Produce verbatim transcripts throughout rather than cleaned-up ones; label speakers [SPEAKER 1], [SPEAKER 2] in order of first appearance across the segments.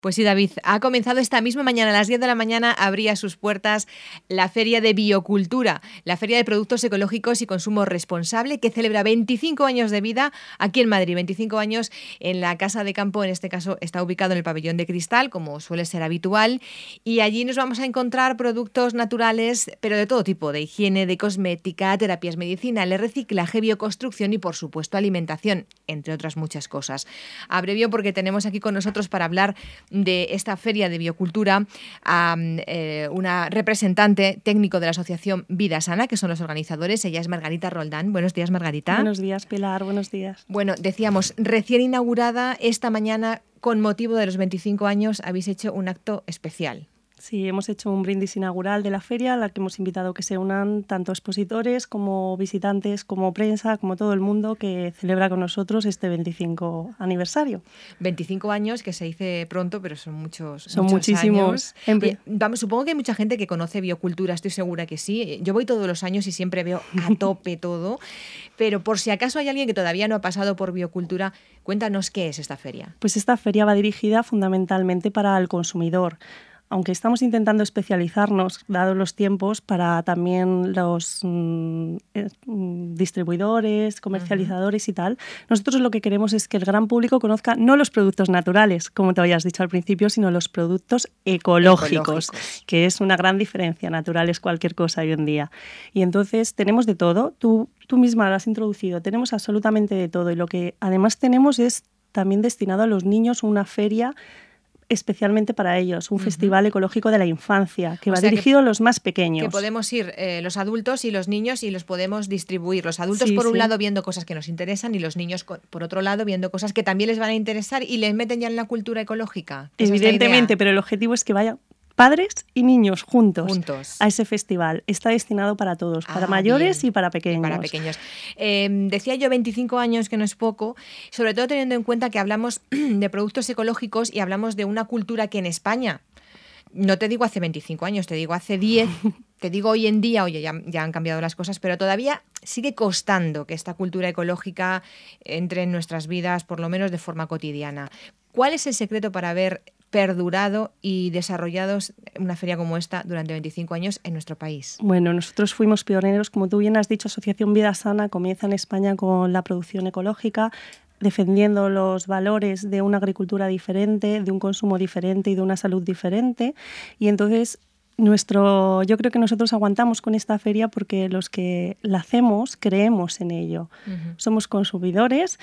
[SPEAKER 1] Pues sí, David, ha comenzado esta misma mañana, a las diez de la mañana, abría sus puertas la Feria de Biocultura, la Feria de Productos Ecológicos y Consumo Responsable, que celebra veinticinco años de vida aquí en Madrid, veinticinco años en la Casa de Campo, en este caso está ubicado en el Pabellón de Cristal, como suele ser habitual, y allí nos vamos a encontrar productos naturales, pero de todo tipo, de higiene, de cosmética, terapias medicinales, reciclaje, bioconstrucción y, por supuesto, alimentación, entre otras muchas cosas. Abrevio porque tenemos aquí con nosotros para hablar de esta Feria de Biocultura a eh, una representante técnico de la Asociación Vida Sana, que son los organizadores. Ella es Margarita Roldán. Buenos días, Margarita.
[SPEAKER 2] Buenos días, Pilar. Buenos días.
[SPEAKER 1] Bueno, decíamos, recién inaugurada esta mañana, con motivo de los veinticinco años, habéis hecho un acto especial.
[SPEAKER 2] Sí, hemos hecho un brindis inaugural de la feria, a la que hemos invitado que se unan tanto expositores como visitantes, como prensa, como todo el mundo que celebra con nosotros este veinticinco aniversario.
[SPEAKER 1] veinticinco años, que se dice pronto, pero son muchos,
[SPEAKER 2] son
[SPEAKER 1] muchos
[SPEAKER 2] muchísimos.
[SPEAKER 1] años. Oye, vamos, supongo que hay mucha gente que conoce biocultura, estoy segura que sí. Yo voy todos los años y siempre veo a tope todo, pero por si acaso hay alguien que todavía no ha pasado por biocultura, cuéntanos qué es esta feria.
[SPEAKER 2] Pues esta feria va dirigida fundamentalmente para el consumidor, aunque estamos intentando especializarnos, dados los tiempos, para también los mm, eh, distribuidores, comercializadores uh-huh. y tal. Nosotros lo que queremos es que el gran público conozca no los productos naturales, como te habías dicho al principio, sino los productos ecológicos, ecológicos, que es una gran diferencia. Natural es cualquier cosa hoy en día. Y entonces tenemos de todo. Tú, tú misma lo has introducido. Tenemos absolutamente de todo. Y lo que además tenemos es también destinado a los niños una feria especialmente para ellos, un uh-huh. festival ecológico de la infancia, que o va sea dirigido que, a los más pequeños.
[SPEAKER 1] Que podemos ir eh, los adultos y los niños y los podemos distribuir. Los adultos
[SPEAKER 2] sí,
[SPEAKER 1] por un
[SPEAKER 2] sí.
[SPEAKER 1] lado viendo cosas que nos interesan y los niños por otro lado viendo cosas que también les van a interesar y les meten ya en la cultura ecológica.
[SPEAKER 2] Evidentemente, pero el objetivo es que vayan padres y niños juntos,
[SPEAKER 1] juntos
[SPEAKER 2] a ese festival. Está destinado para todos, para ah, mayores
[SPEAKER 1] bien.
[SPEAKER 2] y para pequeños.
[SPEAKER 1] Y para pequeños. Eh, decía yo veinticinco años, que no es poco, sobre todo teniendo en cuenta que hablamos de productos ecológicos y hablamos de una cultura que en España, no te digo hace veinticinco años, te digo hace diez, te digo hoy en día, oye, ya, ya han cambiado las cosas, pero todavía sigue costando que esta cultura ecológica entre en nuestras vidas, por lo menos de forma cotidiana. ¿Cuál es el secreto para haber perdurado y desarrollados una feria como esta durante veinticinco años en nuestro país?
[SPEAKER 2] Bueno, nosotros fuimos pioneros, como tú bien has dicho, Asociación Vida Sana comienza en España con la producción ecológica, defendiendo los valores de una agricultura diferente, de un consumo diferente y de una salud diferente. Y entonces nuestro, yo creo que nosotros aguantamos con esta feria porque los que la hacemos creemos en ello. Uh-huh. Somos consumidores,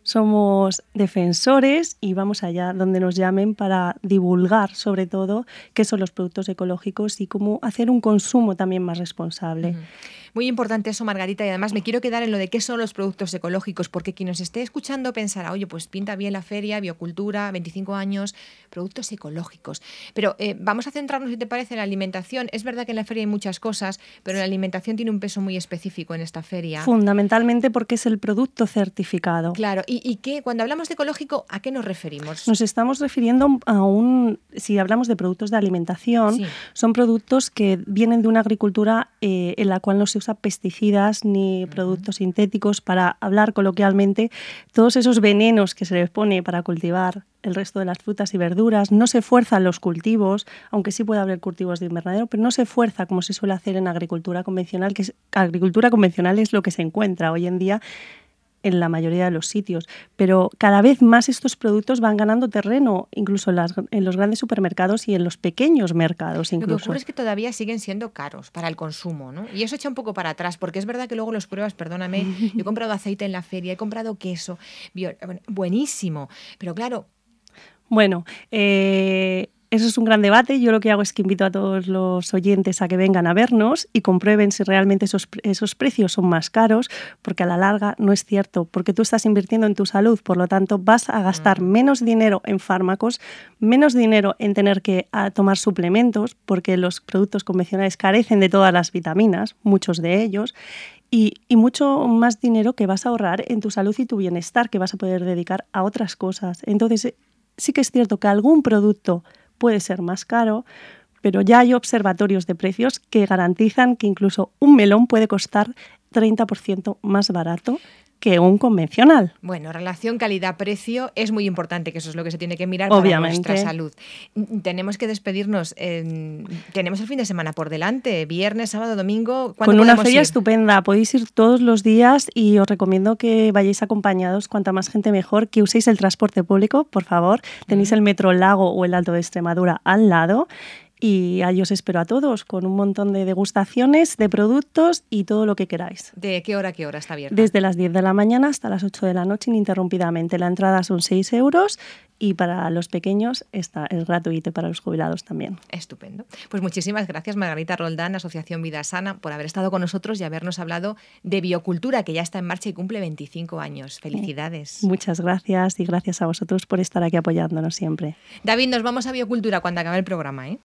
[SPEAKER 2] somos defensores y vamos allá donde nos llamen para divulgar sobre todo qué son los productos ecológicos y cómo hacer un consumo también más responsable.
[SPEAKER 1] Uh-huh. Muy importante eso, Margarita, y además me quiero quedar en lo de qué son los productos ecológicos, porque quien nos esté escuchando pensará, oye, pues pinta bien la feria, biocultura, veinticinco años, productos ecológicos. Pero eh, vamos a centrarnos, si te parece, en la alimentación. Es verdad que en la feria hay muchas cosas, pero la alimentación tiene un peso muy específico en esta feria.
[SPEAKER 2] Fundamentalmente porque es el producto certificado.
[SPEAKER 1] Claro, y, y que cuando hablamos de ecológico, ¿a qué nos referimos?
[SPEAKER 2] Nos estamos refiriendo a un, si hablamos de productos de alimentación, sí. son productos que vienen de una agricultura eh, en la cual no se usa pesticidas ni uh-huh. productos sintéticos, para hablar coloquialmente, todos esos venenos que se les pone para cultivar el resto de las frutas y verduras. No se fuerzan los cultivos, aunque sí puede haber cultivos de invernadero, pero no se fuerza como se suele hacer en agricultura convencional, que es, agricultura convencional es lo que se encuentra hoy en día en la mayoría de los sitios, pero cada vez más estos productos van ganando terreno, incluso en, las, en los grandes supermercados y en los pequeños mercados incluso.
[SPEAKER 1] Lo que ocurre es que todavía siguen siendo caros para el consumo, ¿no? Y eso echa un poco para atrás, porque es verdad que luego los pruebas, perdóname, yo he comprado aceite en la feria, he comprado queso, bio, buenísimo, pero claro...
[SPEAKER 2] Bueno, eh... eso es un gran debate. Yo lo que hago es que invito a todos los oyentes a que vengan a vernos y comprueben si realmente esos, esos precios son más caros, porque a la larga no es cierto, porque tú estás invirtiendo en tu salud, por lo tanto vas a gastar menos dinero en fármacos, menos dinero en tener que a, tomar suplementos, porque los productos convencionales carecen de todas las vitaminas, muchos de ellos, y, y mucho más dinero que vas a ahorrar en tu salud y tu bienestar, que vas a poder dedicar a otras cosas. Entonces, sí que es cierto que algún producto puede ser más caro, pero ya hay observatorios de precios que garantizan que incluso un melón puede costar treinta por ciento más barato que un convencional.
[SPEAKER 1] Bueno, relación calidad-precio es muy importante, que eso es lo que se tiene que mirar
[SPEAKER 2] Obviamente.
[SPEAKER 1] para nuestra salud. Tenemos que despedirnos. Eh, tenemos el fin de semana por delante, viernes, sábado, domingo.
[SPEAKER 2] Con una feria
[SPEAKER 1] ir?
[SPEAKER 2] estupenda. Podéis ir todos los días y os recomiendo que vayáis acompañados, cuanta más gente mejor, que uséis el transporte público, por favor. Tenéis uh-huh. el Metro Lago o el Alto de Extremadura al lado. Y ahí os espero a todos con un montón de degustaciones, de productos y todo lo que queráis.
[SPEAKER 1] ¿De qué hora a qué hora está abierta?
[SPEAKER 2] Desde las diez de la mañana hasta las ocho de la noche ininterrumpidamente. La entrada son seis euros y para los pequeños está, es gratuito, para los jubilados también.
[SPEAKER 1] Estupendo. Pues muchísimas gracias, Margarita Roldán, Asociación Vida Sana, por haber estado con nosotros y habernos hablado de biocultura, que ya está en marcha y cumple veinticinco años. Felicidades.
[SPEAKER 2] Eh, muchas gracias y gracias a vosotros por estar aquí apoyándonos siempre.
[SPEAKER 1] David, nos vamos a biocultura cuando acabe el programa, ¿eh?